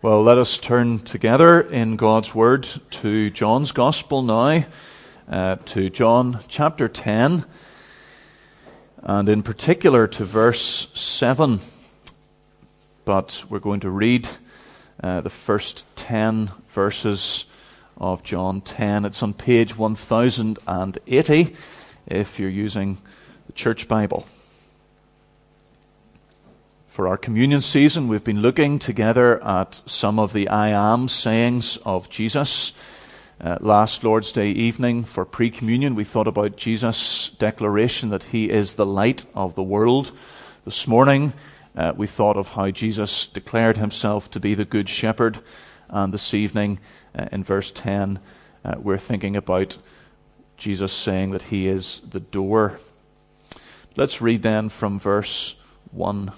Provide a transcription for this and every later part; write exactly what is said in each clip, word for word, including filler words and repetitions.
Well, let us turn together in God's Word to John's Gospel now, uh, to John chapter ten, and in particular to verse seven. But we're going to read uh, the first ten verses of John ten. It's on page one thousand eighty if you're using the Church Bible. For our communion season, we've been looking together at some of the I am sayings of Jesus. Uh, last Lord's Day evening for pre-communion, we thought about Jesus' declaration that he is the light of the world. This morning, uh, we thought of how Jesus declared himself to be the good shepherd. And this evening, uh, in verse ten, uh, we're thinking about Jesus saying that he is the door. Let's read then from verse one.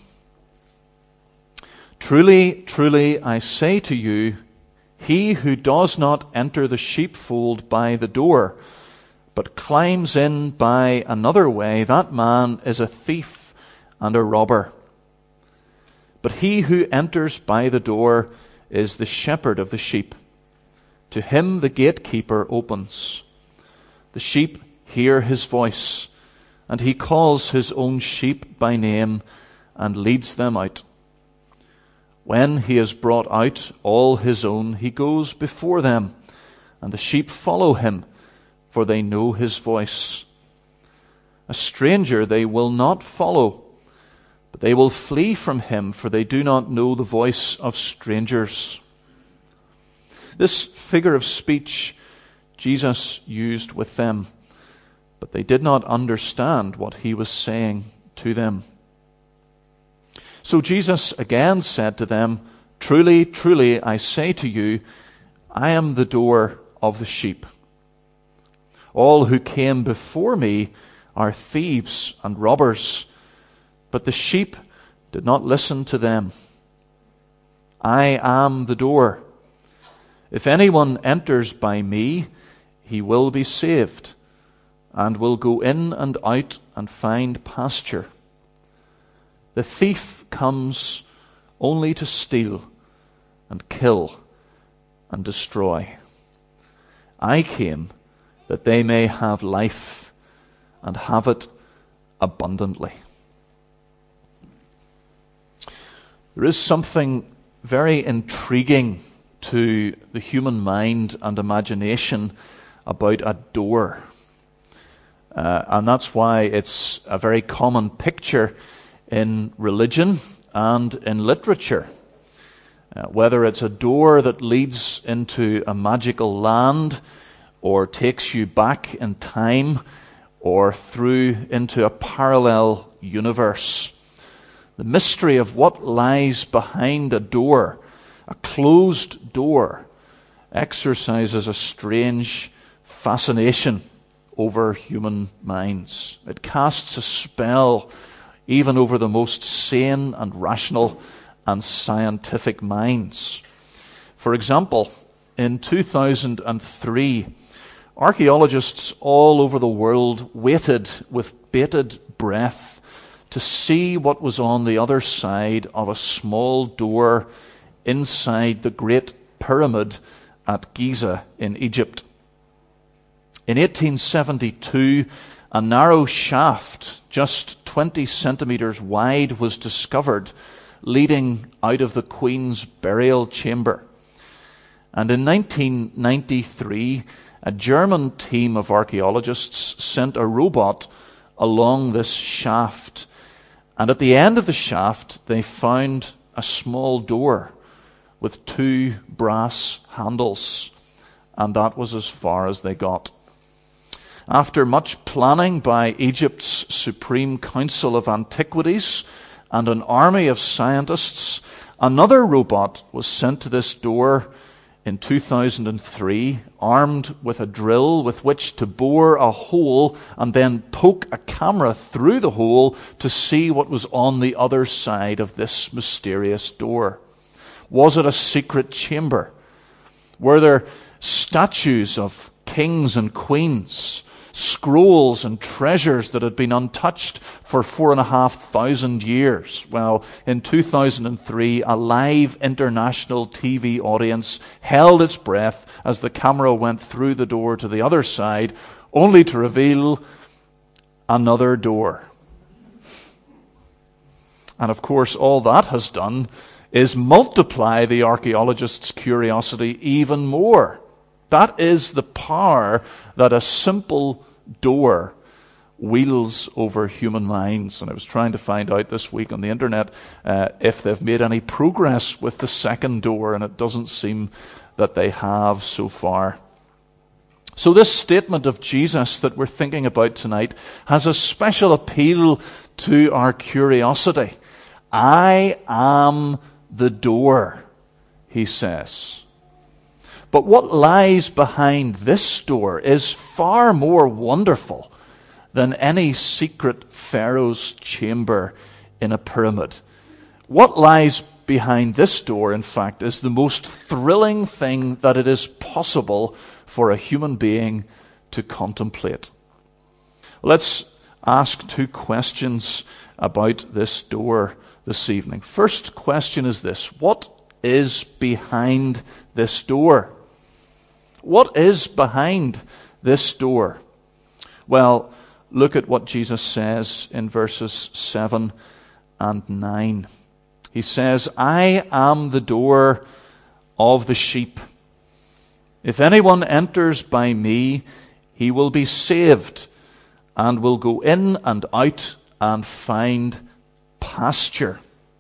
Truly, truly, I say to you, he who does not enter the sheepfold by the door, but climbs in by another way, that man is a thief and a robber. But he who enters by the door is the shepherd of the sheep. To him the gatekeeper opens. The sheep hear his voice, and he calls his own sheep by name and leads them out. When he has brought out all his own, he goes before them, and the sheep follow him, for they know his voice. A stranger they will not follow, but they will flee from him, for they do not know the voice of strangers. This figure of speech Jesus used with them, but they did not understand what he was saying to them. So Jesus again said to them, Truly, truly, I say to you, I am the door of the sheep. All who came before me are thieves and robbers, but the sheep did not listen to them. I am the door. If anyone enters by me, he will be saved, and will go in and out and find pasture. The thief comes only to steal and kill and destroy. I came that they may have life and have it abundantly. There is something very intriguing to the human mind and imagination about a door. Uh, and that's why it's a very common picture in religion and in literature. Uh, whether it's a door that leads into a magical land or takes you back in time or through into a parallel universe. The mystery of what lies behind a door, a closed door, exercises a strange fascination over human minds. It casts a spell even over the most sane and rational and scientific minds. For example, in two thousand three, archaeologists all over the world waited with bated breath to see what was on the other side of a small door inside the Great Pyramid at Giza in Egypt. In eighteen seventy-two, a narrow shaft, just twenty centimeters wide, was discovered leading out of the Queen's burial chamber. And in nineteen ninety-three, a German team of archaeologists sent a robot along this shaft. And at the end of the shaft, they found a small door with two brass handles. And that was as far as they got. After much planning by Egypt's Supreme Council of Antiquities and an army of scientists, another robot was sent to this door in two thousand three, armed with a drill with which to bore a hole and then poke a camera through the hole to see what was on the other side of this mysterious door. Was it a secret chamber? Were there statues of kings and queens? scrolls and treasures that had been untouched for four and a half thousand years. Well, in two thousand three, a live international T V audience held its breath as the camera went through the door to the other side, only to reveal another door. And of course, all that has done is multiply the archaeologists' curiosity even more. That is the power that a simple door wields over human minds. And I was trying to find out this week on the internet uh, if they've made any progress with the second door, and it doesn't seem that they have so far. So this statement of Jesus that we're thinking about tonight has a special appeal to our curiosity. I am the door, he says. But what lies behind this door is far more wonderful than any secret Pharaoh's chamber in a pyramid. What lies behind this door, in fact, is the most thrilling thing that it is possible for a human being to contemplate. Let's ask two questions about this door this evening. First question is this: what is behind this door? What is behind this door? Well, look at what Jesus says in verses seven and nine. He says, I am the door of the sheep. If anyone enters by me, he will be saved, and will go in and out and find pasture.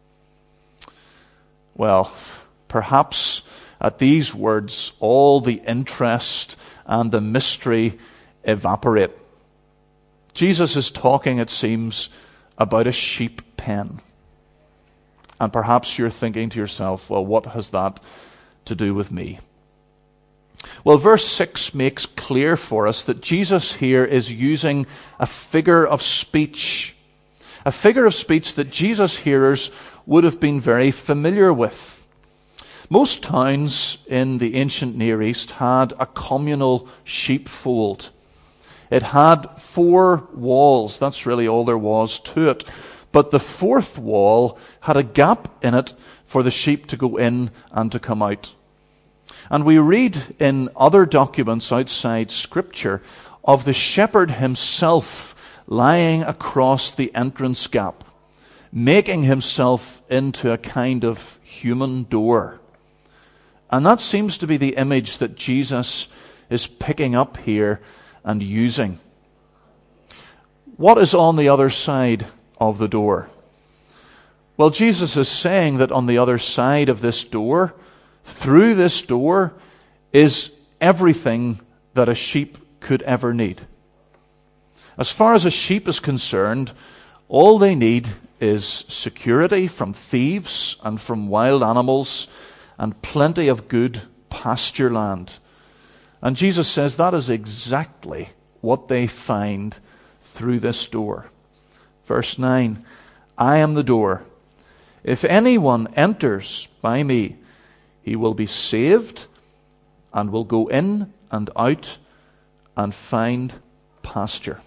Well, perhaps at these words, all the interest and the mystery evaporate. Jesus is talking, it seems, about a sheep pen. And perhaps you're thinking to yourself, well, what has that to do with me? Well, verse six makes clear for us that Jesus here is using a figure of speech. A figure of speech that Jesus' hearers would have been very familiar with. Most towns in the ancient Near East had a communal sheepfold. It had four walls. That's really all there was to it. But the fourth wall had a gap in it for the sheep to go in and to come out. And we read in other documents outside Scripture of the shepherd himself lying across the entrance gap, making himself into a kind of human door. And that seems to be the image that Jesus is picking up here and using. What is on the other side of the door? Well, Jesus is saying that on the other side of this door, through this door, is everything that a sheep could ever need. As far as a sheep is concerned, all they need is security from thieves and from wild animals and plenty of good pasture land. And Jesus says that is exactly what they find through this door. Verse nine, I am the door. If anyone enters by me, he will be saved and will go in and out and find pasture.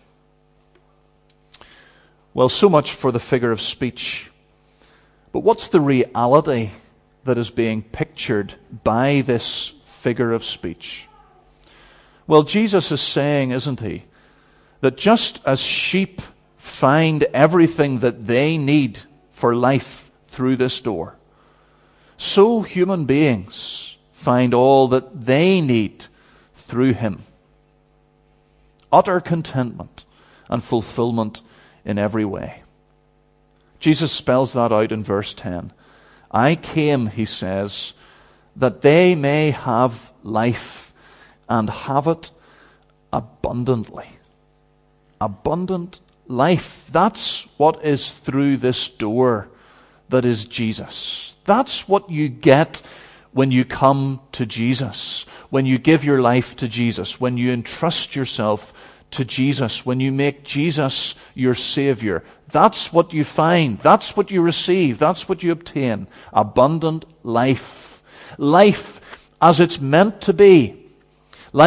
Well, so much for the figure of speech. But what's the reality that is being pictured by this figure of speech? Well, Jesus is saying, isn't he, that just as sheep find everything that they need for life through this door, so human beings find all that they need through him. Utter contentment and fulfillment in every way. Jesus spells that out in verse ten. I came, he says, that they may have life and have it abundantly. Abundant life. That's what is through this door that is Jesus. That's what you get when you come to Jesus, when you give your life to Jesus, when you entrust yourself to Jesus, when you make Jesus your Savior. That's what you find. That's what you receive. That's what you obtain. Abundant life. Life as it's meant to be. Life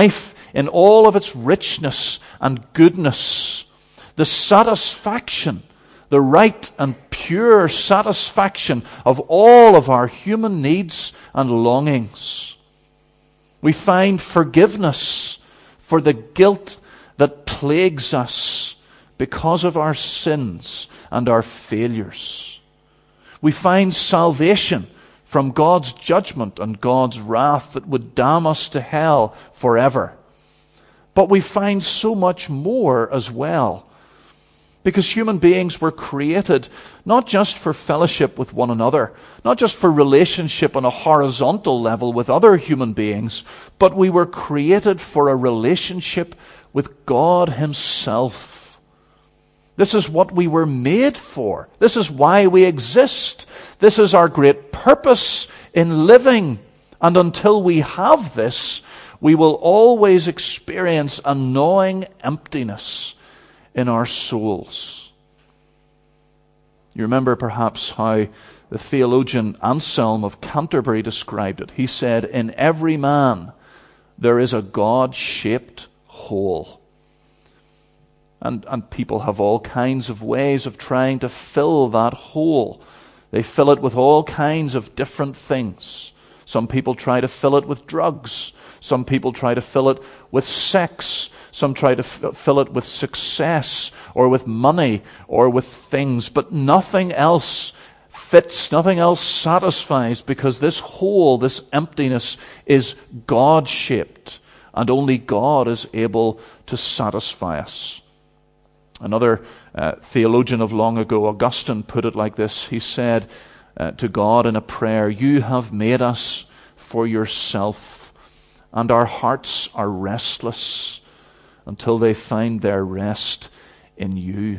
in all of its richness and goodness, the satisfaction, the right and pure satisfaction of all of our human needs and longings. We find forgiveness for the guilt that plagues us because of our sins and our failures. We find salvation from God's judgment and God's wrath that would damn us to hell forever. But we find so much more as well. Because human beings were created not just for fellowship with one another, not just for relationship on a horizontal level with other human beings, but we were created for a relationship with God Himself. This is what we were made for. This is why we exist. This is our great purpose in living. And until we have this, we will always experience a gnawing emptiness in our souls. You remember perhaps how the theologian Anselm of Canterbury described it. He said, "In every man there is a God-shaped hole." And, and people have all kinds of ways of trying to fill that hole. They fill it with all kinds of different things. Some people try to fill it with drugs. Some people try to fill it with sex. Some try to f- fill it with success or with money or with things. But nothing else fits, nothing else satisfies, because this hole, this emptiness is God-shaped. And only God is able to satisfy us. Another uh, theologian of long ago, Augustine, put it like this. He said uh, to God in a prayer, "You have made us for yourself, and our hearts are restless until they find their rest in you."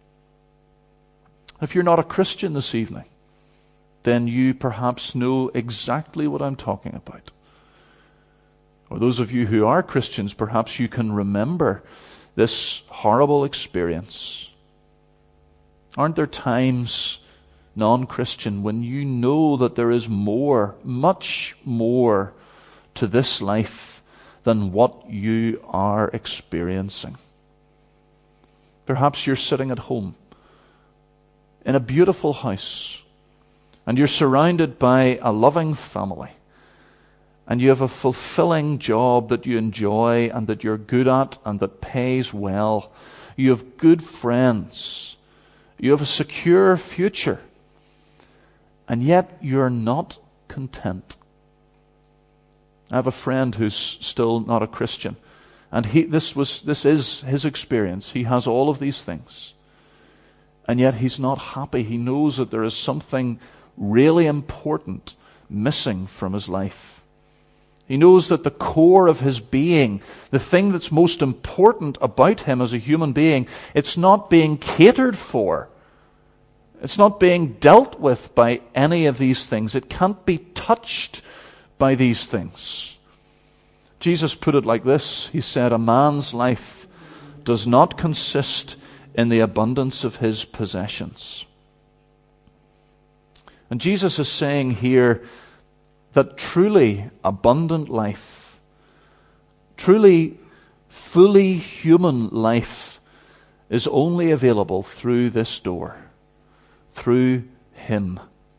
If you're not a Christian this evening, then you perhaps know exactly what I'm talking about. Or those of you who are Christians, perhaps you can remember this horrible experience. Aren't there times, non-Christian, when you know that there is more, much more to this life than what you are experiencing? Perhaps you're sitting at home in a beautiful house, and you're surrounded by a loving family, and you have a fulfilling job that you enjoy and that you're good at and that pays well. You have good friends. You have a secure future. And yet you're not content. I have a friend who's still not a Christian. And he this was this is his experience. He has all of these things. And yet he's not happy. He knows that there is something really important missing from his life. He knows that the core of his being, the thing that's most important about him as a human being, it's not being catered for. It's not being dealt with by any of these things. It can't be touched by these things. Jesus put it like this. He said, "A man's life does not consist in the abundance of his possessions." And Jesus is saying here that truly abundant life, truly fully human life, is only available through this door, through Him.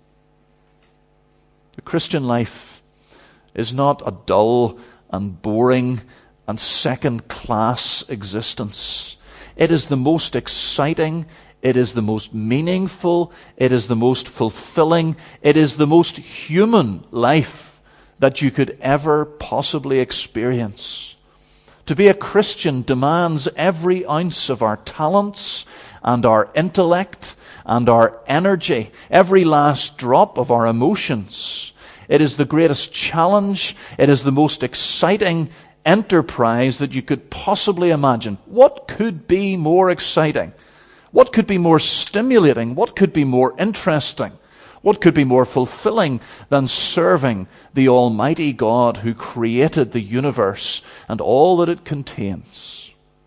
The Christian life is not a dull and boring and second-class existence. It is the most exciting, it is the most meaningful, it is the most fulfilling, it is the most human life that you could ever possibly experience. To be a Christian demands every ounce of our talents and our intellect and our energy, every last drop of our emotions. It is the greatest challenge, it is the most exciting enterprise that you could possibly imagine. What could be more exciting? What could be more stimulating? What could be more interesting? What could be more fulfilling than serving the Almighty God who created the universe and all that it contains?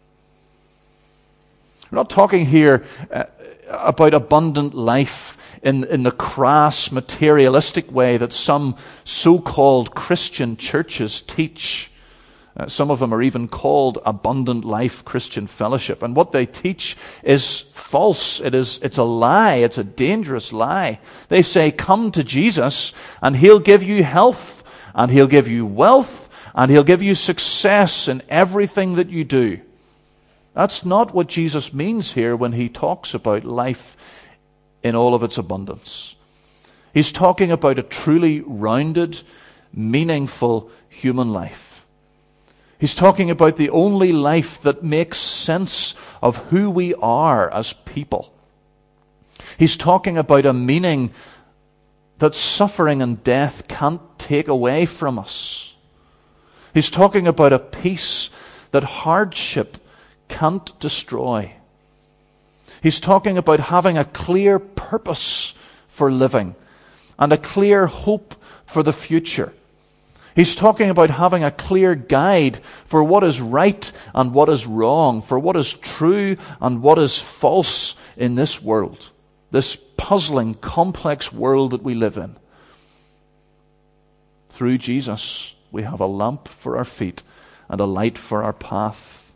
We're not talking here uh, about abundant life in, in the crass, materialistic way that some so-called Christian churches teach. Uh, some of them are even called Abundant Life Christian Fellowship. And what they teach is false. It is, it's a lie. It's a dangerous lie. They say, come to Jesus and He'll give you health and He'll give you wealth and He'll give you success in everything that you do. That's not what Jesus means here when He talks about life in all of its abundance. He's talking about a truly rounded, meaningful human life. He's talking about the only life that makes sense of who we are as people. He's talking about a meaning that suffering and death can't take away from us. He's talking about a peace that hardship can't destroy. He's talking about having a clear purpose for living and a clear hope for the future. He's talking about having a clear guide for what is right and what is wrong, for what is true and what is false in this world, this puzzling, complex world that we live in. Through Jesus, we have a lamp for our feet and a light for our path.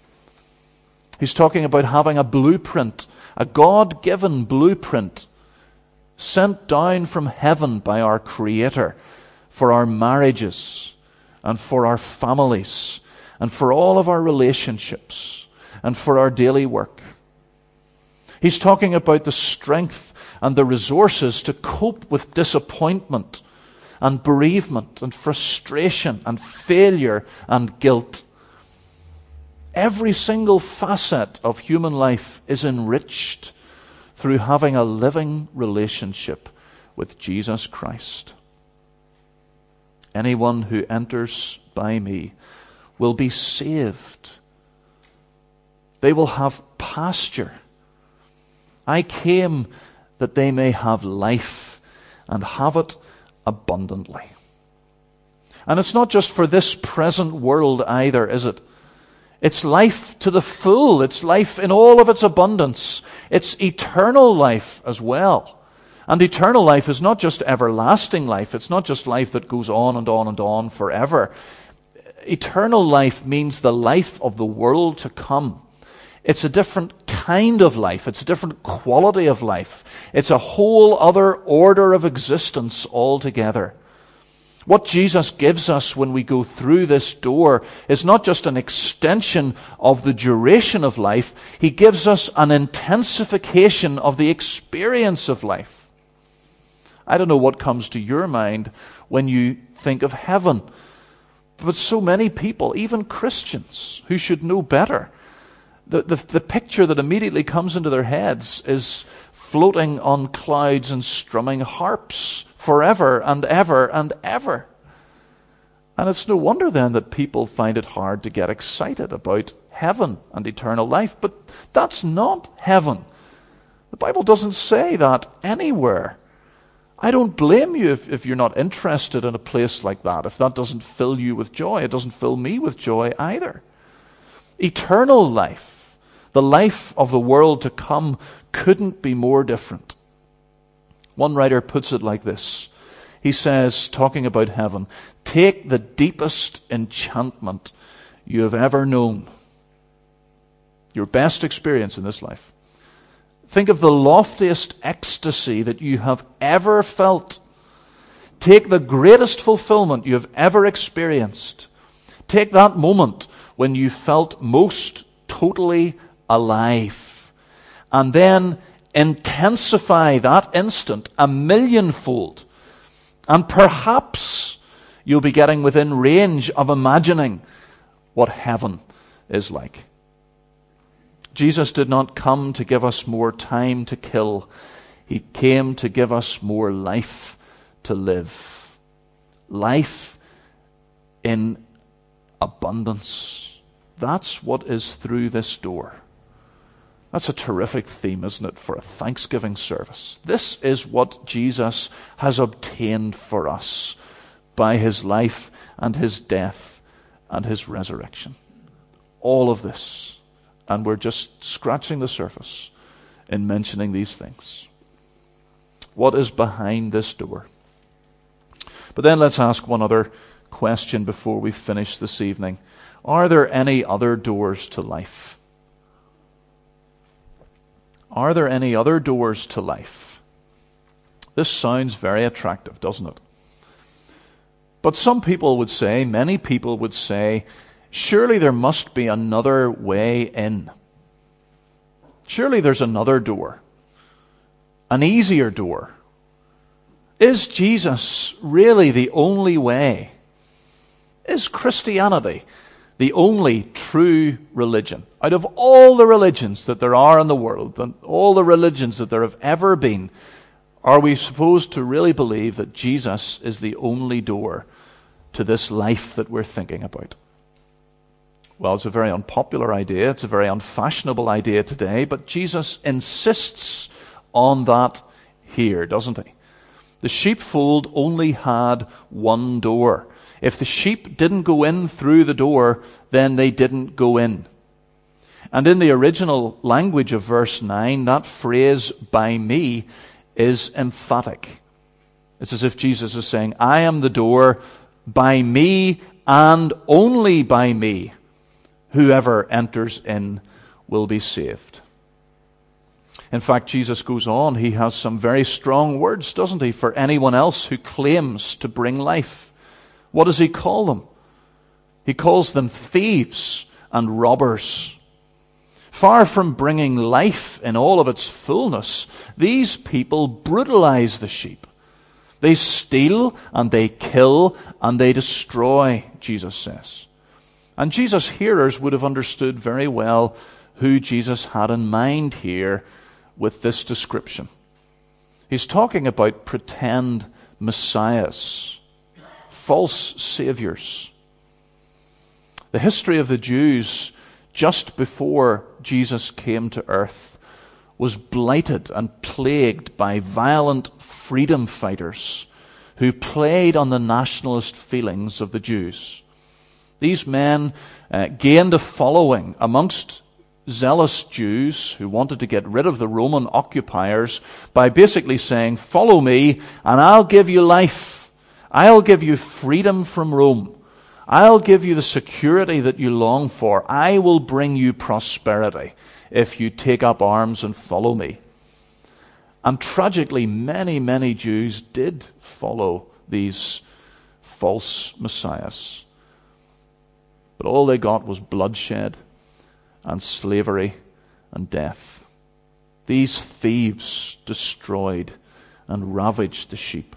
He's talking about having a blueprint, a God-given blueprint, sent down from heaven by our Creator, for our marriages and for our families and for all of our relationships and for our daily work. He's talking about the strength and the resources to cope with disappointment and bereavement and frustration and failure and guilt. Every single facet of human life is enriched through having a living relationship with Jesus Christ. Anyone who enters by me will be saved. They will have pasture. I came that they may have life and have it abundantly. And it's not just for this present world either, is it? It's life to the full. It's life in all of its abundance. It's eternal life as well. And eternal life is not just everlasting life. It's not just life that goes on and on and on forever. Eternal life means the life of the world to come. It's a different kind of life. It's a different quality of life. It's a whole other order of existence altogether. What Jesus gives us when we go through this door is not just an extension of the duration of life. He gives us an intensification of the experience of life. I don't know what comes to your mind when you think of heaven. But so many people, even Christians who should know better, the, the, the picture that immediately comes into their heads is floating on clouds and strumming harps forever and ever and ever. And it's no wonder then that people find it hard to get excited about heaven and eternal life. But that's not heaven. The Bible doesn't say that anywhere. I don't blame you if, if you're not interested in a place like that, if that doesn't fill you with joy. It doesn't fill me with joy either. Eternal life, the life of the world to come, couldn't be more different. One writer puts it like this. He says, talking about heaven, take the deepest enchantment you have ever known, your best experience in this life. Think of the loftiest ecstasy that you have ever felt. Take the greatest fulfillment you have ever experienced. Take that moment when you felt most totally alive. And then intensify that instant a millionfold. And perhaps you'll be getting within range of imagining what heaven is like. Jesus did not come to give us more time to kill. He came to give us more life to live. Life in abundance. That's what is through this door. That's a terrific theme, isn't it, for a Thanksgiving service? This is what Jesus has obtained for us by His life and His death and His resurrection. All of this. And we're just scratching the surface in mentioning these things. What is behind this door? But then let's ask one other question before we finish this evening. Are there any other doors to life? Are there any other doors to life? This sounds very attractive, doesn't it? But some people would say, many people would say, surely there must be another way in. Surely there's another door, an easier door. Is Jesus really the only way? Is Christianity the only true religion? Out of all the religions that there are in the world, and all the religions that there have ever been, are we supposed to really believe that Jesus is the only door to this life that we're thinking about? Well, it's a very unpopular idea. It's a very unfashionable idea today, but Jesus insists on that here, doesn't he? The sheepfold only had one door. If the sheep didn't go in through the door, then they didn't go in. And in the original language of verse nine, that phrase, by me, is emphatic. It's as if Jesus is saying, I am the door, by me and only by me, whoever enters in will be saved. In fact, Jesus goes on, he has some very strong words, doesn't he, for anyone else who claims to bring life. What does he call them? He calls them thieves and robbers. Far from bringing life in all of its fullness, these people brutalize the sheep. They steal and they kill and they destroy, Jesus says. And Jesus' hearers would have understood very well who Jesus had in mind here with this description. He's talking about pretend messiahs, false saviors. The history of the Jews just before Jesus came to earth was blighted and plagued by violent freedom fighters who played on the nationalist feelings of the Jews. These men uh, gained a following amongst zealous Jews who wanted to get rid of the Roman occupiers by basically saying, follow me and I'll give you life. I'll give you freedom from Rome. I'll give you the security that you long for. I will bring you prosperity if you take up arms and follow me. And tragically, many, many Jews did follow these false messiahs. But all they got was bloodshed and slavery and death. These thieves destroyed and ravaged the sheep.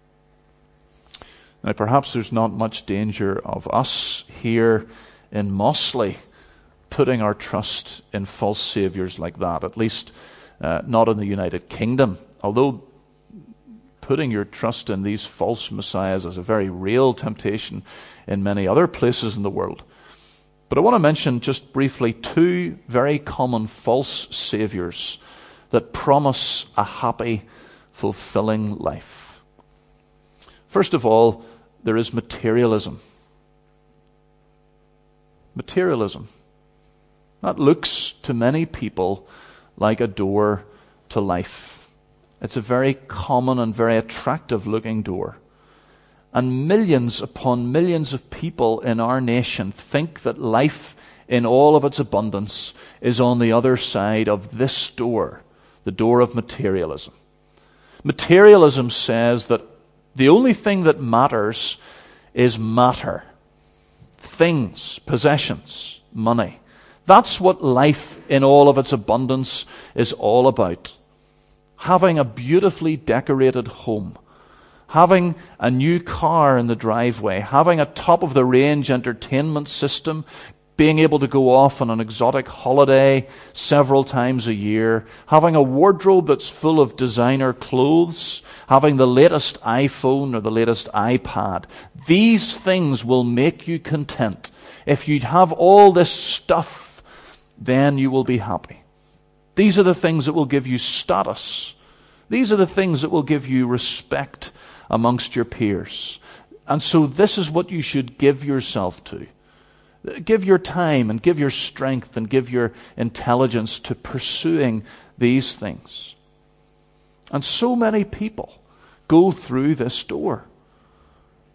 Now, perhaps there's not much danger of us here in Mossley putting our trust in false saviors like that, at least uh, not in the United Kingdom. Although putting your trust in these false messiahs is a very real temptation in many other places in the world. But I want to mention just briefly two very common false saviors that promise a happy, fulfilling life. First of all, there is materialism. Materialism. That looks to many people like a door to life. It's a very common and very attractive looking door. And millions upon millions of people in our nation think that life in all of its abundance is on the other side of this door, the door of materialism. Materialism says that the only thing that matters is matter. Things, possessions, money. That's what life in all of its abundance is all about. Having a beautifully decorated home. Having a new car in the driveway. Having a top-of-the-range entertainment system. Being able to go off on an exotic holiday several times a year, having a wardrobe that's full of designer clothes, having the latest iPhone or the latest iPad. These things will make you content. If you have all this stuff, then you will be happy. These are the things that will give you status. These are the things that will give you respect amongst your peers. And so this is what you should give yourself to. Give your time and give your strength and give your intelligence to pursuing these things. And so many people go through this door.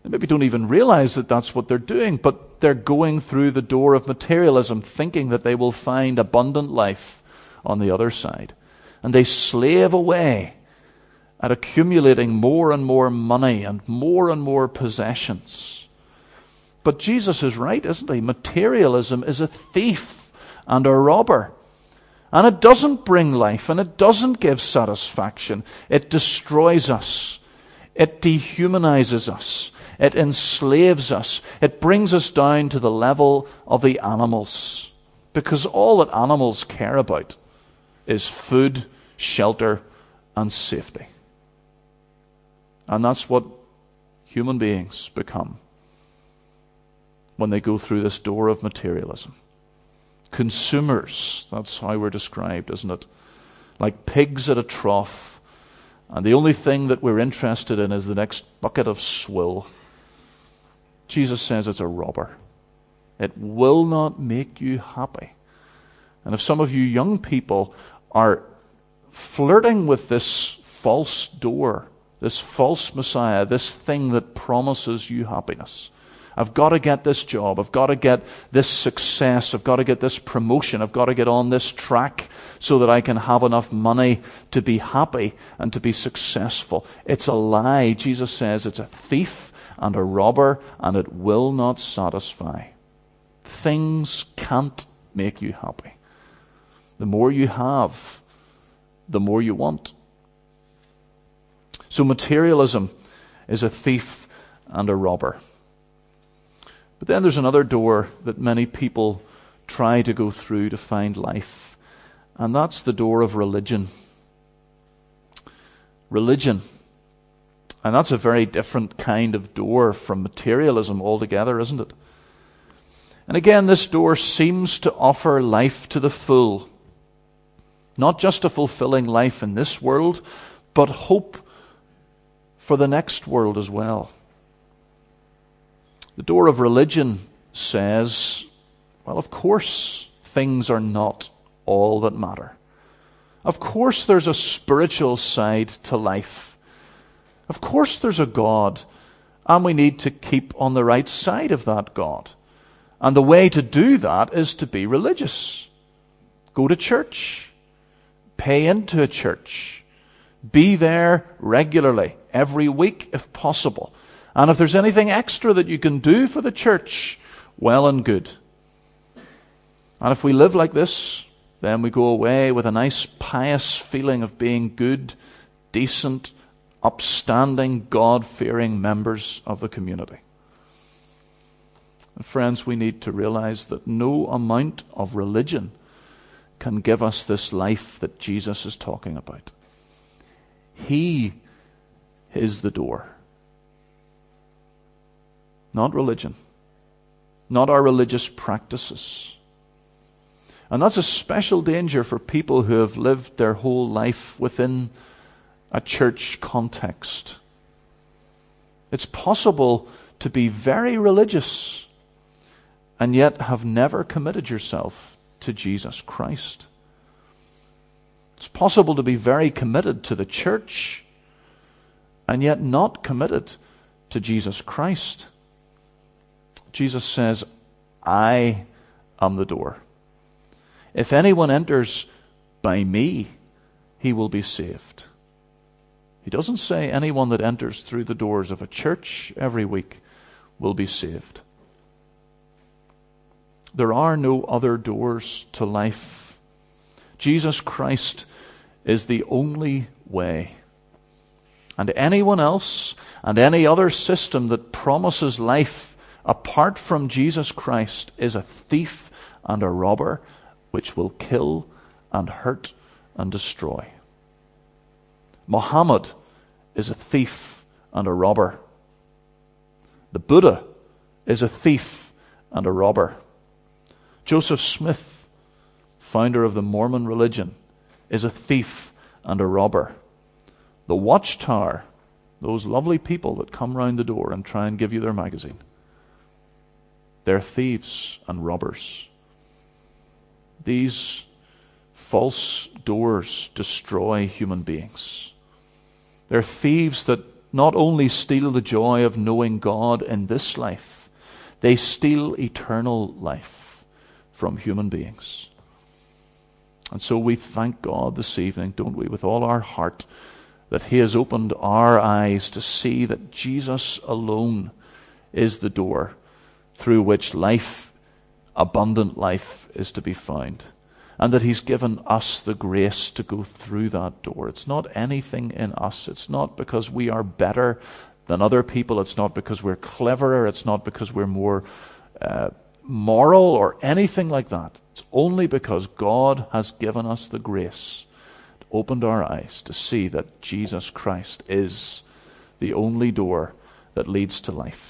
They maybe don't even realize that that's what they're doing, but they're going through the door of materialism, thinking that they will find abundant life on the other side. And they slave away at accumulating more and more money and more and more possessions. But Jesus is right, isn't he? Materialism is a thief and a robber. And it doesn't bring life, and it doesn't give satisfaction. It destroys us. It dehumanizes us. It enslaves us. It brings us down to the level of the animals. Because all that animals care about is food, shelter, and safety. And that's what human beings become when they go through this door of materialism. Consumers, that's how we're described, isn't it? Like pigs at a trough, and the only thing that we're interested in is the next bucket of swill. Jesus says it's a robber. It will not make you happy. And if some of you young people are flirting with this false door, this false Messiah, this thing that promises you happiness, I've got to get this job. I've got to get this success. I've got to get this promotion. I've got to get on this track so that I can have enough money to be happy and to be successful. It's a lie. Jesus says it's a thief and a robber, and it will not satisfy. Things can't make you happy. The more you have, the more you want. So materialism is a thief and a robber. But then there's another door that many people try to go through to find life, and that's the door of religion. Religion. And that's a very different kind of door from materialism altogether, isn't it? And again, this door seems to offer life to the full. Not just a fulfilling life in this world, but hope for the next world as well. The door of religion says, well, of course, things are not all that matter. Of course, there's a spiritual side to life. Of course, there's a God, and we need to keep on the right side of that God. And the way to do that is to be religious. Go to church. Pay into a church. Be there regularly, every week if possible. And if there's anything extra that you can do for the church, well and good. And if we live like this, then we go away with a nice pious feeling of being good, decent, upstanding, God-fearing members of the community. And friends, we need to realize that no amount of religion can give us this life that Jesus is talking about. He is the door. Not religion. Not our religious practices. And that's a special danger for people who have lived their whole life within a church context. It's possible to be very religious and yet have never committed yourself to Jesus Christ. It's possible to be very committed to the church and yet not committed to Jesus Christ. Jesus says, I am the door. If anyone enters by me, he will be saved. He doesn't say anyone that enters through the doors of a church every week will be saved. There are no other doors to life. Jesus Christ is the only way. And anyone else and any other system that promises life apart from Jesus Christ is a thief and a robber which will kill and hurt and destroy. Muhammad is a thief and a robber. The Buddha is a thief and a robber. Joseph Smith, founder of the Mormon religion, is a thief and a robber. The Watchtower, those lovely people that come round the door and try and give you their magazine, they're thieves and robbers. These false doors destroy human beings. They're thieves that not only steal the joy of knowing God in this life, they steal eternal life from human beings. And so we thank God this evening, don't we, with all our heart, that He has opened our eyes to see that Jesus alone is the door through which life, abundant life, is to be found. And that He's given us the grace to go through that door. It's not anything in us. It's not because we are better than other people. It's not because we're cleverer. It's not because we're more uh, moral or anything like that. It's only because God has given us the grace, opened our eyes to see that Jesus Christ is the only door that leads to life.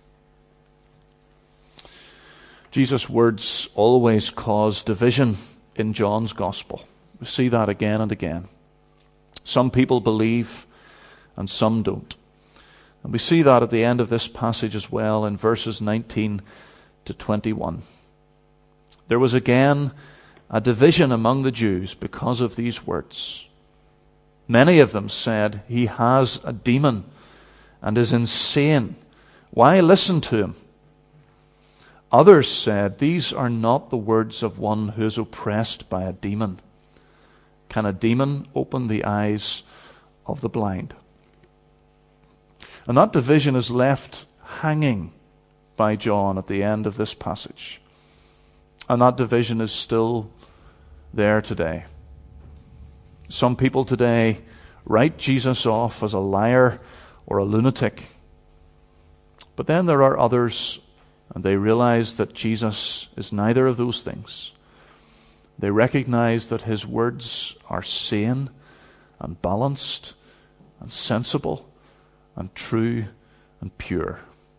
Jesus' words always cause division in John's Gospel. We see that again and again. Some people believe and some don't. And we see that at the end of this passage as well in verses nineteen to twenty-one. There was again a division among the Jews because of these words. Many of them said, "He has a demon and is insane. Why listen to him?" Others said, "These are not the words of one who is oppressed by a demon. Can a demon open the eyes of the blind?" And that division is left hanging by John at the end of this passage. And that division is still there today. Some people today write Jesus off as a liar or a lunatic. But then there are others, and they realize that Jesus is neither of those things. They recognize that His words are sane and balanced and sensible and true and pure.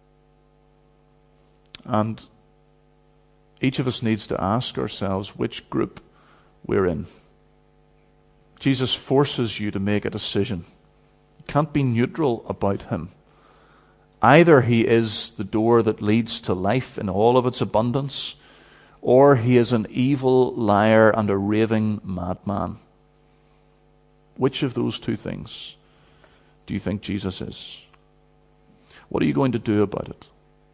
And each of us needs to ask ourselves which group we're in. Jesus forces you to make a decision. You can't be neutral about Him. Either He is the door that leads to life in all of its abundance, or He is an evil liar and a raving madman. Which of those two things do you think Jesus is? What are you going to do about it?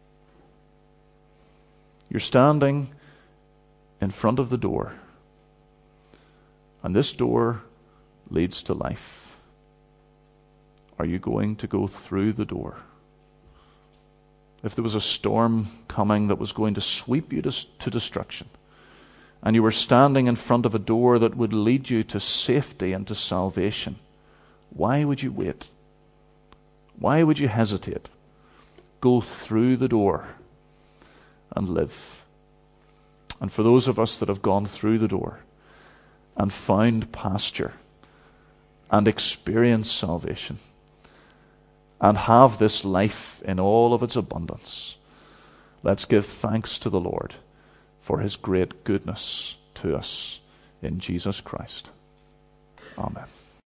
You're standing in front of the door, and this door leads to life. Are you going to go through the door? If there was a storm coming that was going to sweep you to, to destruction, and you were standing in front of a door that would lead you to safety and to salvation, why would you wait? Why would you hesitate? Go through the door and live. And for those of us that have gone through the door and found pasture and experienced salvation and have this life in all of its abundance, let's give thanks to the Lord for His great goodness to us in Jesus Christ. Amen.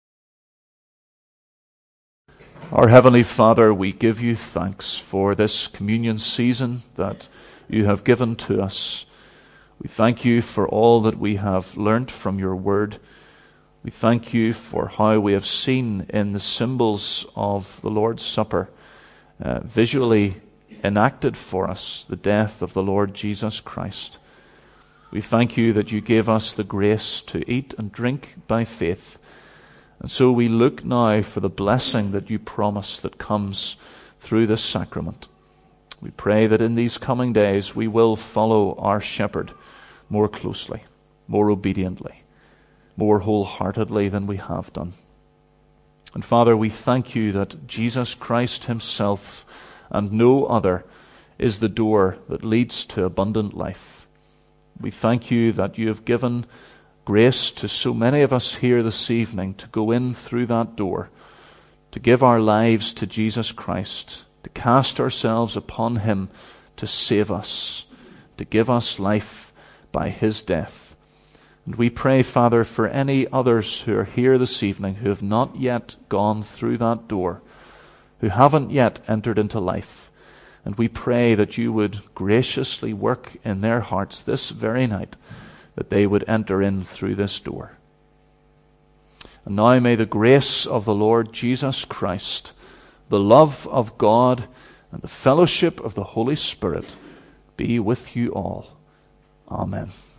Our Heavenly Father, we give You thanks for this communion season that You have given to us. We thank You for all that we have learnt from Your word. We thank You for how we have seen in the symbols of the Lord's Supper, uh, visually enacted for us the death of the Lord Jesus Christ. We thank You that You gave us the grace to eat and drink by faith. And so we look now for the blessing that You promise that comes through this sacrament. We pray that in these coming days we will follow our Shepherd more closely, more obediently, more wholeheartedly than we have done. And Father, we thank You that Jesus Christ Himself and no other is the door that leads to abundant life. We thank You that You have given grace to so many of us here this evening to go in through that door, to give our lives to Jesus Christ, to cast ourselves upon Him to save us, to give us life by His death. And we pray, Father, for any others who are here this evening who have not yet gone through that door, who haven't yet entered into life. And we pray that You would graciously work in their hearts this very night, that they would enter in through this door. And now may the grace of the Lord Jesus Christ, the love of God and the fellowship of the Holy Spirit be with you all. Amen.